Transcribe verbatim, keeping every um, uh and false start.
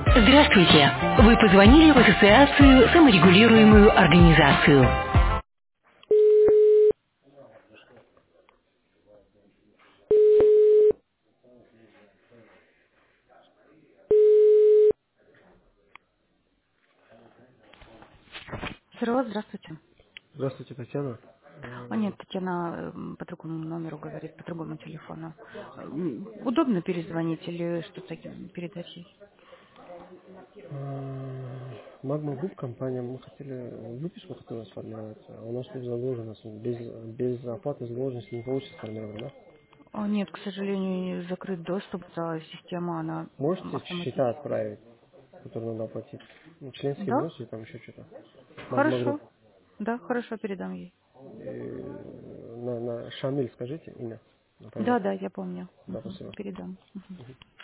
Здравствуйте! Вы позвонили в Ассоциацию саморегулируемую организацию. Серова, здравствуйте. Здравствуйте, Татьяна. О, Э, нет, Татьяна э, по другому номеру говорит, по другому телефону. М, Удобно перезвонить или что-то передать ей? э, Магма Групп компания, мы хотели выписку такую сформировать, а у нас тут задолженность, без, без оплаты задолженности не получится сформировать, да? О, нет, к сожалению, закрыт доступ, за система, она Можете автоматически. счета отправить, которые надо оплатить? Ну, членские Да? взносы и там еще что-то. Магма Хорошо. Групп. Да, хорошо, передам ей. И на, на Шамиль скажите имя, на Да, фамилию. да, я помню. Да, Мгм, спасибо. передам. Мгм.